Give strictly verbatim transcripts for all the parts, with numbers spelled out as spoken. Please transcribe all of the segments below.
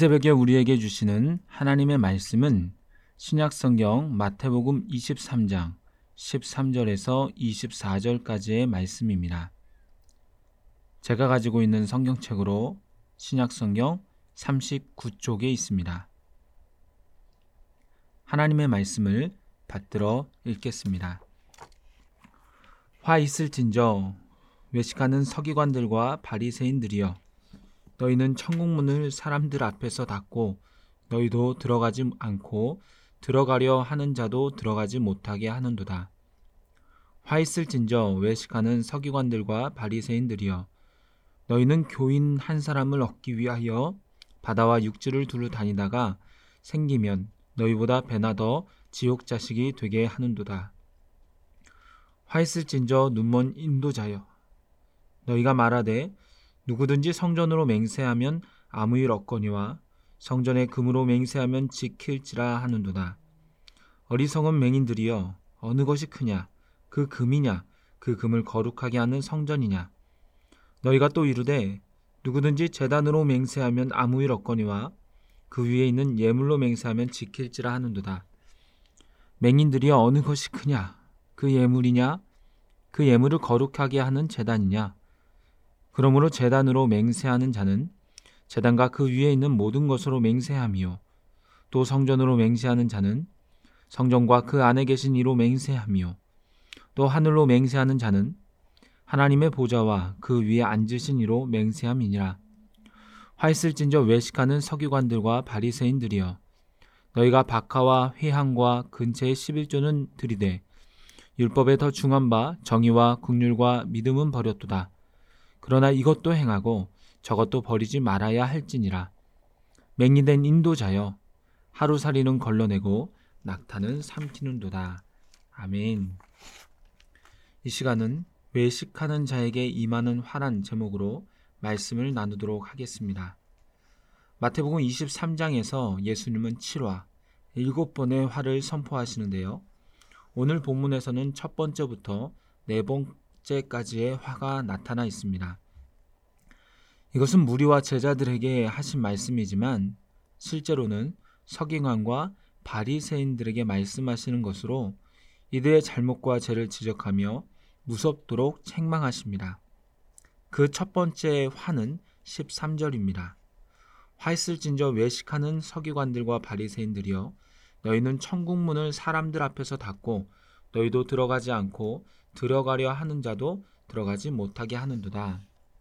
새벽에 우리에게 주시는 하나님의 말씀은 신약성경 마태복음 이십삼 장 십삼 절에서 이십사 절까지의 말씀입니다. 제가 가지고 있는 성경책으로 신약성경 삼십구 쪽에 있습니다. 하나님의 말씀을 받들어 읽겠습니다. 화 있을진저 외식하는 서기관들과 바리새인들이여, 너희는 천국문을 사람들 앞에서 닫고 너희도 들어가지 않고 들어가려 하는 자도 들어가지 못하게 하는도다. 화 있을진저 외식하는 서기관들과 바리새인들이여, 너희는 교인 한 사람을 얻기 위하여 바다와 육지를 두루 다니다가 생기면 너희보다 배나 더 지옥 자식이 되게 하는도다. 화 있을진저 눈먼 인도자여, 너희가 말하되 누구든지 성전으로 맹세하면 아무 일 없거니와 성전에 금으로 맹세하면 지킬지라 하는도다. 어리석은 맹인들이여, 어느 것이 크냐? 그 금이냐? 그 금을 거룩하게 하는 성전이냐? 너희가 또 이르되 누구든지 제단으로 맹세하면 아무 일 없거니와 그 위에 있는 예물로 맹세하면 지킬지라 하는도다. 맹인들이여, 어느 것이 크냐? 그 예물이냐? 그 예물을 거룩하게 하는 제단이냐? 그러므로 제단으로 맹세하는 자는 제단과 그 위에 있는 모든 것으로 맹세하며, 또 성전으로 맹세하는 자는 성전과 그 안에 계신 이로 맹세하며, 또 하늘로 맹세하는 자는 하나님의 보좌와 그 위에 앉으신 이로 맹세함이니라. 화 있을진저 외식하는 서기관들과 바리새인들이여, 너희가 박하와 회향과 근처의 십일조는 들이되 율법에 더 중한 바 정의와 긍휼과 믿음은 버렸도다. 그러나 이것도 행하고 저것도 버리지 말아야 할지니라. 맹인된 인도자여, 하루살이는 걸러내고 낙타는 삼키는도다. 아멘. 이 시간은 외식하는 자에게 임하는 화란 제목으로 말씀을 나누도록 하겠습니다. 마태복음 이십삼 장에서 예수님은 칠 화, 일곱 번의 화를 선포하시는데요. 오늘 본문에서는 첫 번째부터 네 번째까지의 화가 나타나 있습니다. 이것은 무리와 제자들에게 하신 말씀이지만 실제로는 서기관과 바리새인들에게 말씀하시는 것으로 이들의 잘못과 죄를 지적하며 무섭도록 책망하십니다. 그 첫 번째 화는 십삼 절입니다. 화 있을진저 외식하는 서기관들과 바리새인들이여, 너희는 천국문을 사람들 앞에서 닫고 너희도 들어가지 않고 들어가려 하는 자도 들어가지 못하게 하는도다.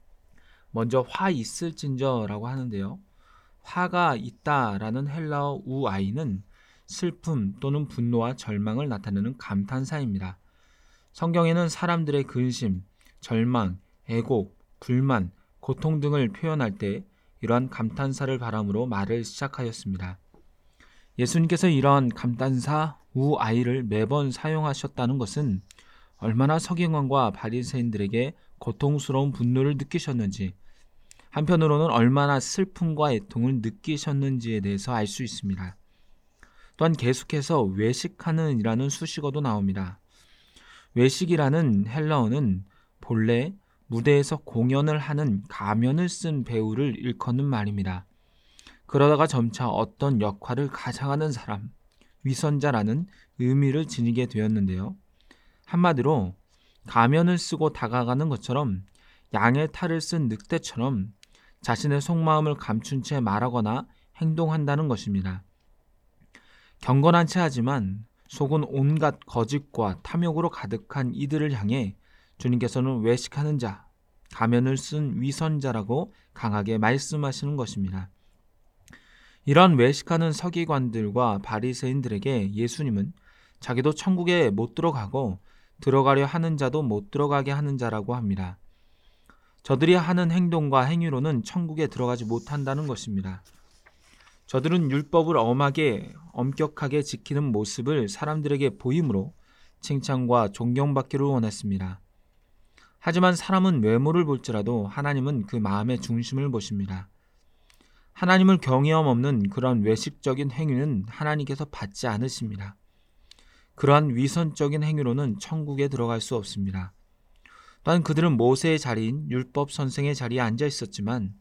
먼저 화 있을진저라고 하는데요. 화가 있다라는 헬라어 우아이는 슬픔 또는 분노와 절망을 나타내는 감탄사입니다. 성경에는 사람들의 근심, 절망, 애곡, 불만, 고통 등을 표현할 때 이러한 감탄사를 바람으로 말을 시작하였습니다. 예수님께서 이러한 감탄사 우아이를 매번 사용하셨다는 것은 얼마나 서기관과 바리새인들에게 고통스러운 분노를 느끼셨는지, 한편으로는 얼마나 슬픔과 애통을 느끼셨는지에 대해서 알 수 있습니다. 또한 계속해서 외식하는 이라는 수식어도 나옵니다. 외식이라는 헬라어는 본래 무대에서 공연을 하는 가면을 쓴 배우를 일컫는 말입니다. 그러다가 점차 어떤 역할을 가장하는 사람, 위선자라는 의미를 지니게 되었는데요. 한마디로 가면을 쓰고 다가가는 것처럼 양의 탈을 쓴 늑대처럼 자신의 속마음을 감춘 채 말하거나 행동한다는 것입니다. 경건한 채 하지만 속은 온갖 거짓과 탐욕으로 가득한 이들을 향해 주님께서는 외식하는 자, 가면을 쓴 위선자라고 강하게 말씀하시는 것입니다. 이런 외식하는 서기관들과 바리새인들에게 예수님은 자기도 천국에 못 들어가고 들어가려 하는 자도 못 들어가게 하는 자라고 합니다. 저들이 하는 행동과 행위로는 천국에 들어가지 못한다는 것입니다. 저들은 율법을 엄하게 엄격하게 지키는 모습을 사람들에게 보임으로 칭찬과 존경받기를 원했습니다. 하지만 사람은 외모를 볼지라도 하나님은 그 마음의 중심을 보십니다. 하나님을 경외함 없는 그런 외식적인 행위는 하나님께서 받지 않으십니다. 그러한 위선적인 행위로는 천국에 들어갈 수 없습니다. 또한 그들은 모세의 자리인 율법 선생의 자리에 앉아 있었지만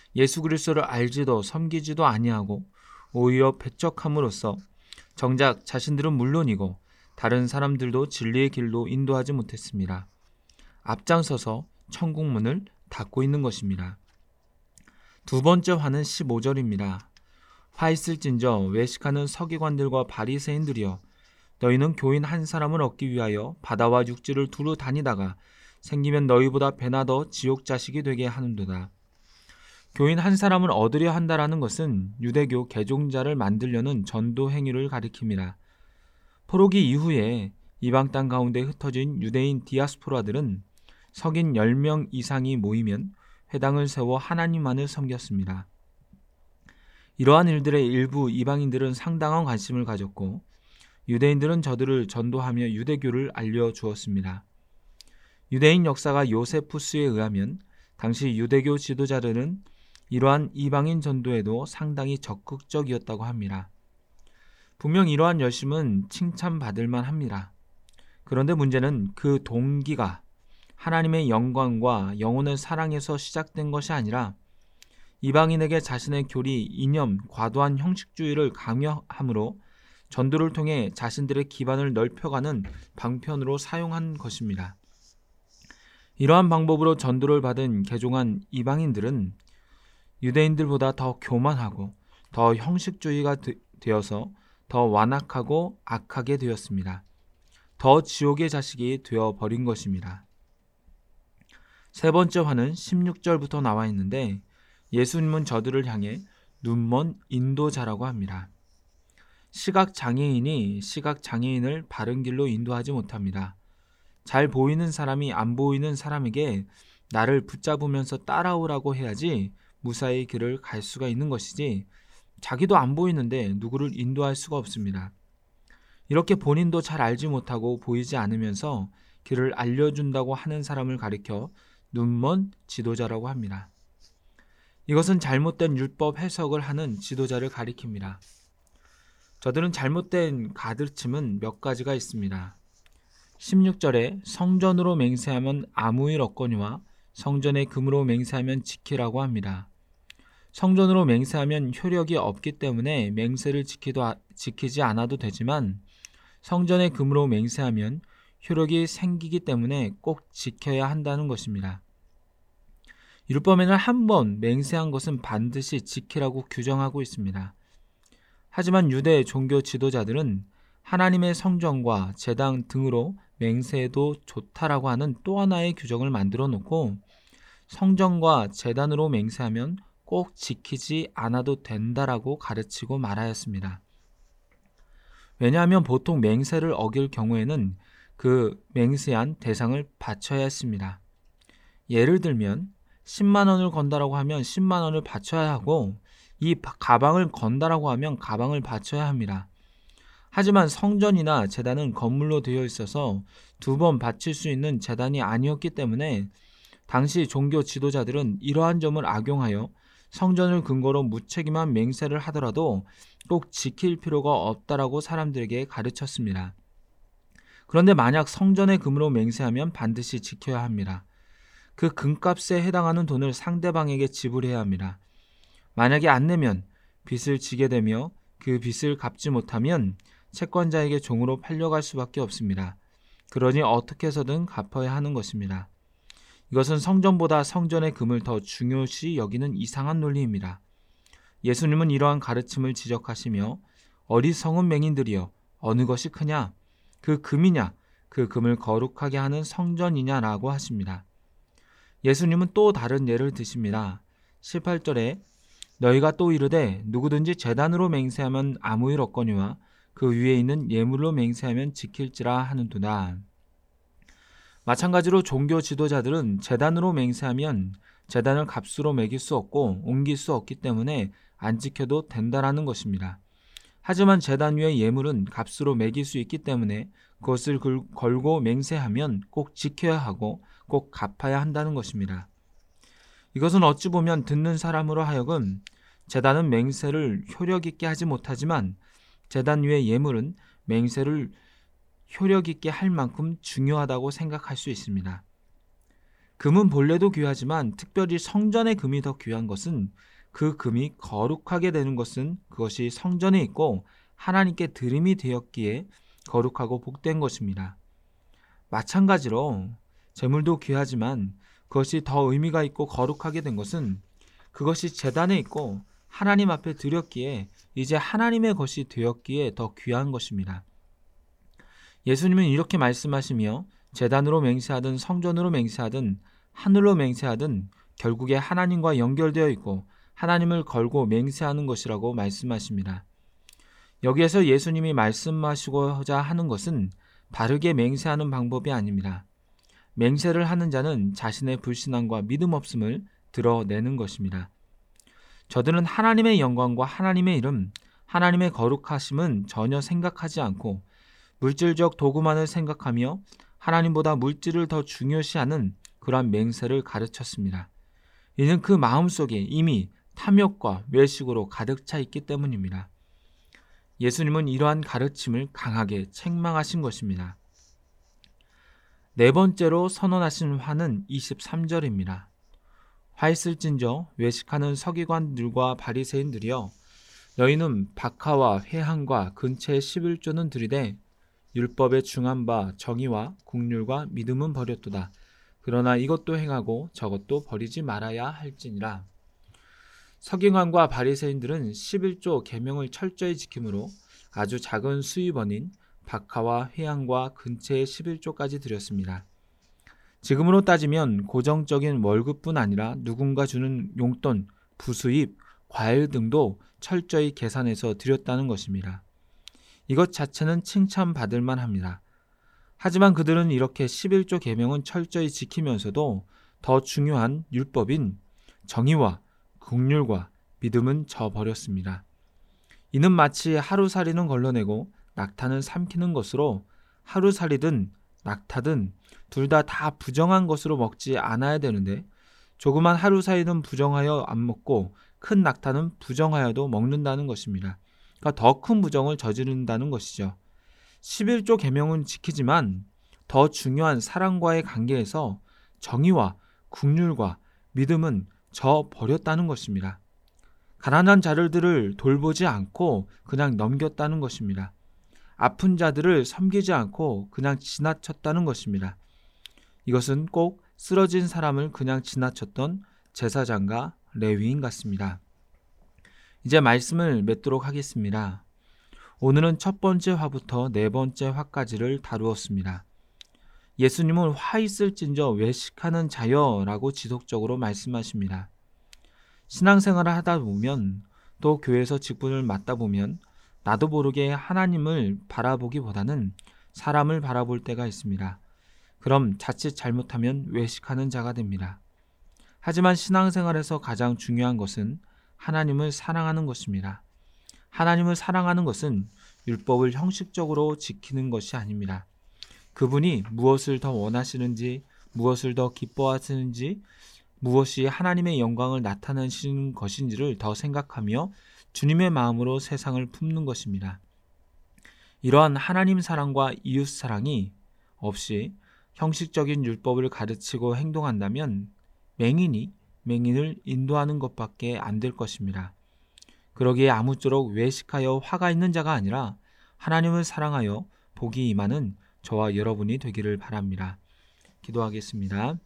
예수 그리스도를 알지도 섬기지도 아니하고 오히려 배척함으로써 정작 자신들은 물론이고 다른 사람들도 진리의 길로 인도하지 못했습니다. 앞장서서 천국 문을 닫고 있는 것입니다. 두 번째 화는 십오 절입니다. 화 있을진저 외식하는 서기관들과 바리새인들이여, 너희는 교인 한 사람을 얻기 위하여 바다와 육지를 두루 다니다가 생기면 너희보다 배나 더 지옥 자식이 되게 하는도다. 교인 한 사람을 얻으려 한다라는 것은 유대교 개종자를 만들려는 전도 행위를 가리킵니다. 포로기 이후에 이방 땅 가운데 흩어진 유대인 디아스포라들은 석인 열 명 이상이 모이면 회당을 세워 하나님만을 섬겼습니다. 이러한 일들에 일부 이방인들은 상당한 관심을 가졌고 유대인들은 저들을 전도하며 유대교를 알려주었습니다. 유대인 역사가 요세푸스에 의하면 당시 유대교 지도자들은 이러한 이방인 전도에도 상당히 적극적이었다고 합니다. 분명 이러한 열심은 칭찬받을 만합니다. 그런데 문제는 그 동기가 하나님의 영광과 영혼의 사랑에서 시작된 것이 아니라 이방인에게 자신의 교리, 이념, 과도한 형식주의를 강요함으로 전도를 통해 자신들의 기반을 넓혀가는 방편으로 사용한 것입니다. 이러한 방법으로 전도를 받은 개종한 이방인들은 유대인들보다 더 교만하고 더 형식주의가 되어서 더 완악하고 악하게 되었습니다. 더 지옥의 자식이 되어버린 것입니다. 세 번째 화는 십육 절부터 나와 있는데 예수님은 저들을 향해 눈먼 인도자라고 합니다. 시각장애인이 시각장애인을 바른 길로 인도하지 못합니다. 잘 보이는 사람이 안 보이는 사람에게 나를 붙잡으면서 따라오라고 해야지 무사히 길을 갈 수가 있는 것이지 자기도 안 보이는데 누구를 인도할 수가 없습니다. 이렇게 본인도 잘 알지 못하고 보이지 않으면서 길을 알려준다고 하는 사람을 가리켜 눈먼 지도자라고 합니다. 이것은 잘못된 율법 해석을 하는 지도자를 가리킵니다. 저들은 잘못된 가르침은 몇 가지가 있습니다. 십육 절에 성전으로 맹세하면 아무 일 없거니와 성전의 금으로 맹세하면 지키라고 합니다. 성전으로 맹세하면 효력이 없기 때문에 맹세를 지키도, 지키지 않아도 되지만 성전의 금으로 맹세하면 효력이 생기기 때문에 꼭 지켜야 한다는 것입니다. 율법에는 한 번 맹세한 것은 반드시 지키라고 규정하고 있습니다. 하지만 유대 종교 지도자들은 하나님의 성전과 제당 등으로 맹세해도 좋다라고 하는 또 하나의 규정을 만들어 놓고 성전과 제단으로 맹세하면 꼭 지키지 않아도 된다라고 가르치고 말하였습니다. 왜냐하면 보통 맹세를 어길 경우에는 그 맹세한 대상을 바쳐야 했습니다. 예를 들면 십만 원을 건다라고 하면 십만 원을 바쳐야 하고 이 가방을 건다라고 하면 가방을 바쳐야 합니다. 하지만 성전이나 제단은 건물로 되어 있어서 두 번 바칠 수 있는 제단이 아니었기 때문에 당시 종교 지도자들은 이러한 점을 악용하여 성전을 근거로 무책임한 맹세를 하더라도 꼭 지킬 필요가 없다라고 사람들에게 가르쳤습니다. 그런데 만약 성전의 금으로 맹세하면 반드시 지켜야 합니다. 그 금값에 해당하는 돈을 상대방에게 지불해야 합니다. 만약에 안 내면 빚을 지게 되며 그 빚을 갚지 못하면 채권자에게 종으로 팔려갈 수밖에 없습니다. 그러니 어떻게 해서든 갚아야 하는 것입니다. 이것은 성전보다 성전의 금을 더 중요시 여기는 이상한 논리입니다. 예수님은 이러한 가르침을 지적하시며 어리석은 맹인들이여 어느 것이 크냐? 그 금이냐? 그 금을 거룩하게 하는 성전이냐라고 하십니다. 예수님은 또 다른 예를 드십니다. 십팔 절에 너희가 또 이르되 누구든지 제단으로 맹세하면 아무 일 없거니와 그 위에 있는 예물로 맹세하면 지킬지라 하는도다. 마찬가지로 종교 지도자들은 제단으로 맹세하면 제단을 값으로 매길 수 없고 옮길 수 없기 때문에 안 지켜도 된다라는 것입니다. 하지만 제단 위의 예물은 값으로 매길 수 있기 때문에 그것을 걸고 맹세하면 꼭 지켜야 하고 꼭 갚아야 한다는 것입니다. 이것은 어찌 보면 듣는 사람으로 하여금 제단은 맹세를 효력 있게 하지 못하지만 제단 위의 예물은 맹세를 효력 있게 할 만큼 중요하다고 생각할 수 있습니다. 금은 본래도 귀하지만 특별히 성전의 금이 더 귀한 것은 그 금이 거룩하게 되는 것은 그것이 성전에 있고 하나님께 드림이 되었기에 거룩하고 복된 것입니다. 마찬가지로 재물도 귀하지만 그것이 더 의미가 있고 거룩하게 된 것은 그것이 제단에 있고 하나님 앞에 드렸기에 이제 하나님의 것이 되었기에 더 귀한 것입니다. 예수님은 이렇게 말씀하시며 제단으로 맹세하든 성전으로 맹세하든 하늘로 맹세하든 결국에 하나님과 연결되어 있고 하나님을 걸고 맹세하는 것이라고 말씀하십니다. 여기에서 예수님이 말씀하시고자 하는 것은 바르게 맹세하는 방법이 아닙니다. 맹세를 하는 자는 자신의 불신앙과 믿음 없음을 드러내는 것입니다. 저들은 하나님의 영광과 하나님의 이름, 하나님의 거룩하심은 전혀 생각하지 않고 물질적 도구만을 생각하며 하나님보다 물질을 더 중요시하는 그러한 맹세를 가르쳤습니다. 이는 그 마음속에 이미 탐욕과 외식으로 가득 차 있기 때문입니다. 예수님은 이러한 가르침을 강하게 책망하신 것입니다. 네 번째로 선언하신 화는 이십삼 절입니다. 화 있을진저 외식하는 서기관들과 바리새인들이여 너희는 박하와 회항과 근처의 십일조는 들이되 율법에 중한 바 정의와 국률과 믿음은 버렸도다. 그러나 이것도 행하고 저것도 버리지 말아야 할지니라. 서기관과 바리새인들은 십일조 계명을 철저히 지킴으로 아주 작은 수입원인 박하와 회항과 근처의 십일조까지 드렸습니다. 지금으로 따지면 고정적인 월급뿐 아니라 누군가 주는 용돈, 부수입, 과일 등도 철저히 계산해서 드렸다는 것입니다. 이것 자체는 칭찬받을 만합니다. 하지만 그들은 이렇게 십일조 계명은 철저히 지키면서도 더 중요한 율법인 정의와 국률과 믿음은 저버렸습니다. 이는 마치 하루살이는 걸러내고 낙타는 삼키는 것으로 하루살이든 낙타든 둘 다 다 부정한 것으로 먹지 않아야 되는데 조그만 하루살이는 부정하여 안 먹고 큰 낙타는 부정하여도 먹는다는 것입니다. 그러니까 더 큰 부정을 저지른다는 것이죠. 십일조 계명은 지키지만 더 중요한 사랑과의 관계에서 정의와 국률과 믿음은 저버렸다는 것입니다. 가난한 자들을 돌보지 않고 그냥 넘겼다는 것입니다. 아픈 자들을 섬기지 않고 그냥 지나쳤다는 것입니다. 이것은 꼭 쓰러진 사람을 그냥 지나쳤던 제사장과 레위인 같습니다. 이제 말씀을 맺도록 하겠습니다. 오늘은 첫 번째 화부터 네 번째 화까지를 다루었습니다. 예수님은 화 있을진저 외식하는 자여라고 지속적으로 말씀하십니다. 신앙생활을 하다 보면 또 교회에서 직분을 맡다 보면 나도 모르게 하나님을 바라보기보다는 사람을 바라볼 때가 있습니다. 그럼 자칫 잘못하면 외식하는 자가 됩니다. 하지만 신앙생활에서 가장 중요한 것은 하나님을 사랑하는 것입니다. 하나님을 사랑하는 것은 율법을 형식적으로 지키는 것이 아닙니다. 그분이 무엇을 더 원하시는지, 무엇을 더 기뻐하시는지, 무엇이 하나님의 영광을 나타내시는 것인지를 더 생각하며 주님의 마음으로 세상을 품는 것입니다. 이러한 하나님 사랑과 이웃 사랑이 없이 형식적인 율법을 가르치고 행동한다면 맹인이 맹인을 인도하는 것밖에 안 될 것입니다. 그러기에 아무쪼록 외식하여 화가 있는 자가 아니라 하나님을 사랑하여 복이 임하는 저와 여러분이 되기를 바랍니다. 기도하겠습니다.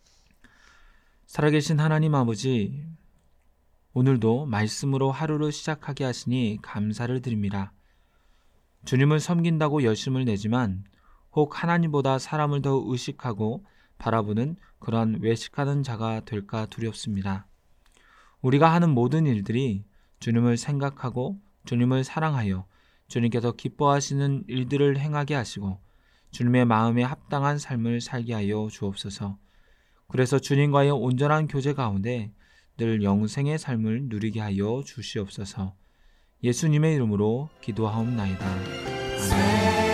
살아계신 하나님 아버지, 오늘도 말씀으로 하루를 시작하게 하시니 감사를 드립니다. 주님을 섬긴다고 열심을 내지만 혹 하나님보다 사람을 더 의식하고 바라보는 그러한 외식하는 자가 될까 두렵습니다. 우리가 하는 모든 일들이 주님을 생각하고 주님을 사랑하여 주님께서 기뻐하시는 일들을 행하게 하시고 주님의 마음에 합당한 삶을 살게 하여 주옵소서. 그래서 주님과의 온전한 교제 가운데 늘 영생의 삶을 누리게 하여 주시옵소서. 예수님의 이름으로 기도하옵나이다. 아멘.